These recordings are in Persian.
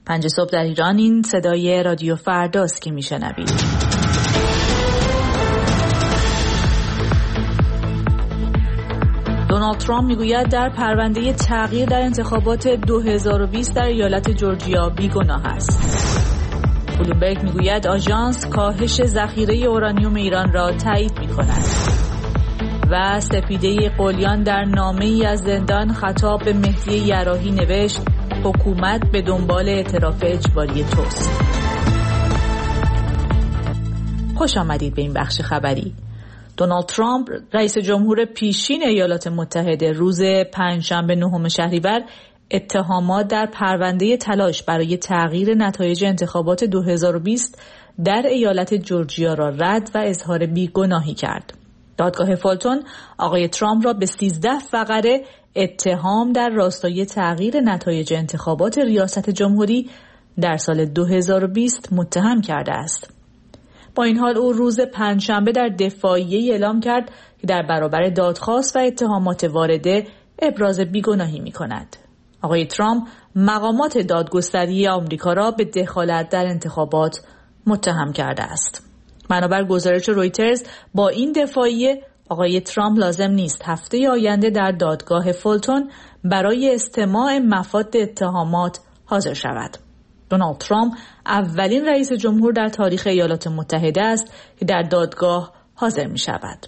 5 صبح در ایران. این صدای رادیو فرداست که میشنوید. دونالد ترامپ میگوید در پرونده تغییر در انتخابات 2020 در ایالت جورجیا بیگناه است. بلومبرگ میگوید آژانس کاهش ذخیره اورانیوم ایران را تایید می‌کند. و سپیده قلیان در نامه‌ای از زندان خطاب به مهدی یراحی نوشت حکومت به دنبال اعتراف اجباری توست. خوش آمدید به این بخش خبری. دونالد ترامپ رئیس جمهور پیشین ایالات متحده روز پنجشنبه 9 شهریور اتهامات در پرونده تلاش برای تغییر نتایج انتخابات 2020 در ایالت جورجیا را رد و اظهار بیگناهی کرد. دادگاه فولتون آقای ترامپ را به 13 فقره اتهام در راستای تغییر نتایج انتخابات ریاست جمهوری در سال 2020 متهم کرده است. با این حال او روز پنجشنبه در دفاعیه اعلام کرد که در برابر دادخواست و اتهامات وارده ابراز بیگناهی می کند. آقای ترامپ مقامات دادگستری آمریکا را به دخالت در انتخابات متهم کرده است. بنابر گزارش رویترز با این دفاعیه آقای ترامپ لازم نیست هفته آینده در دادگاه فولتون برای استماع مفاد اتهامات حاضر شود. دونالد ترامپ اولین رئیس جمهور در تاریخ ایالات متحده است که در دادگاه حاضر می شود.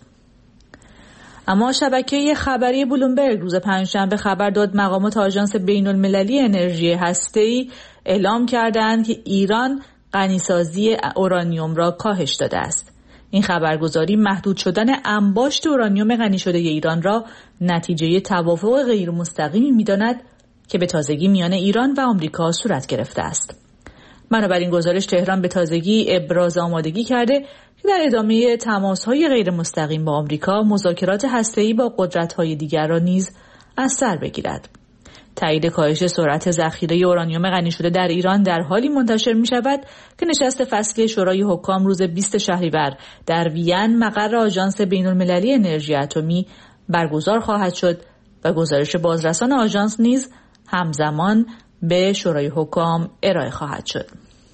اما شبکه خبری بلومبرگ روز پنجشنبه خبر داد مقامات آژانس بین‌المللی انرژی هسته‌ای اعلام کردند که ایران غنیسازی اورانیوم را کاهش داده است. این خبرگزاری محدود شدن انباشت اورانیوم غنی شده ایران را نتیجه توافق غیر مستقیمی می‌داند که به تازگی میان ایران و آمریکا صورت گرفته است. بنابراین گزارش تهران به تازگی ابراز آمادگی کرده که در ادامه تماس‌های غیر مستقیم با آمریکا مذاکرات هسته‌ای با قدرت‌های دیگر را نیز از سر بگیرد. تایید کاهش سرعت ذخیره اورانیوم غنی شده در ایران در حالی منتشر می شود که نشست فصلی شورای حکام روز 20 شهریور در وین مقر آژانس بین‌المللی انرژی اتمی برگزار خواهد شد و گزارش بازرسان آژانس نیز همزمان به شورای حکام ارائه خواهد شد.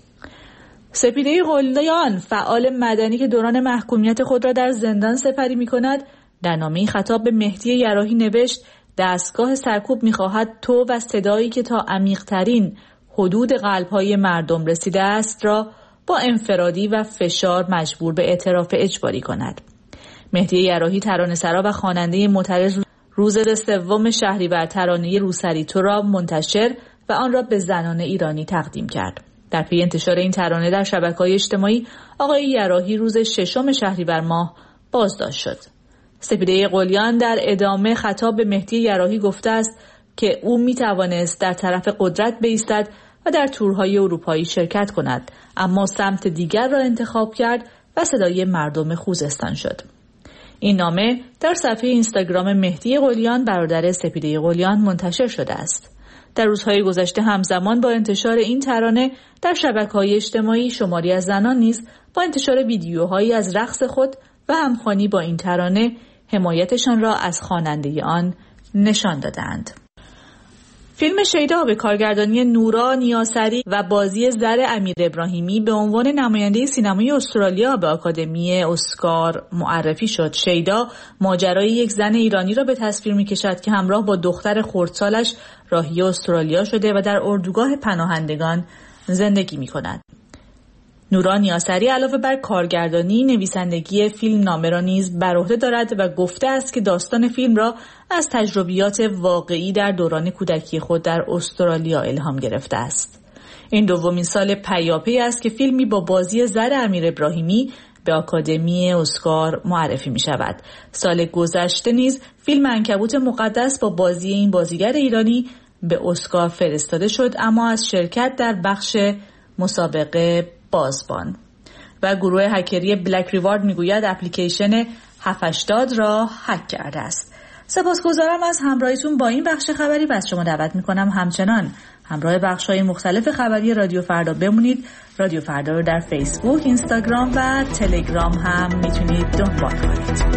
سپیده قلیان فعال مدنی که دوران محکومیت خود را در زندان سپری می کند در نامه‌ای خطاب به مهدی یراحی نوشت دستگاه سرکوب می‌خواهد تو و صدایی که تا عمیق‌ترین حدود قلب‌های مردم رسیده است را با انفرادی و فشار مجبور به اعتراف اجباری کند. مهدی یراحی ترانه‌سرا و خواننده معترض روز 3 شهریور ترانه روسری تو را منتشر و آن را به زنان ایرانی تقدیم کرد. در پی انتشار این ترانه در شبکه‌های اجتماعی آقای یراحی روز 6 شهریور ماه بازداشت شد. سپیده قلیان در ادامه خطاب به مهدی یراحی گفته است که او می توانست در طرف قدرت بایستد و در تورهای اروپایی شرکت کند، اما سمت دیگر را انتخاب کرد و صدای مردم خوزستان شد. این نامه در صفحه اینستاگرام مهدی قلیان برادر سپیده قلیان منتشر شده است. در روزهای گذشته همزمان با انتشار این ترانه در شبکه‌های اجتماعی شماری از زنان نیز با انتشار ویدیوهایی از رقص خود و همخوانی با این ترانه حمایتشان را از خواننده آن نشان دادند. فیلم شیدا به کارگردانی نورا نیاسری و بازی زر امیر ابراهیمی به عنوان نماینده سینمای استرالیا به آکادمی اسکار معرفی شد. شیدا ماجرای یک زن ایرانی را به تصویر می‌کشد که همراه با دختر خردسالش راهی استرالیا شده و در اردوگاه پناهندگان زندگی می‌کند. نورا نیاسری علاوه بر کارگردانی، نویسندگی فیلم نامه را نیز بر عهده دارد و گفته است که داستان فیلم را از تجربیات واقعی در دوران کودکی خود در استرالیا الهام گرفته است. این دومین سال پیاپی است که فیلمی با بازی زر امیر ابراهیمی به آکادمی اسکار معرفی می شود. سال گذشته نیز فیلم عنکبوت مقدس با بازی این بازیگر ایرانی به اسکار فرستاده شد، اما از شرکت در بخش مسابقه بازبان. و گروه هکری بلک ریوارد میگوید اپلیکیشن 780 را هک کرده است. سپاسگزارم از همراهیتون با این بخش خبری و از شما دعوت میکنم همچنان همراه بخش‌های مختلف خبری رادیو فردا بمونید. رادیو فردا رو در فیسبوک، اینستاگرام و تلگرام هم میتونید دنبال کنید.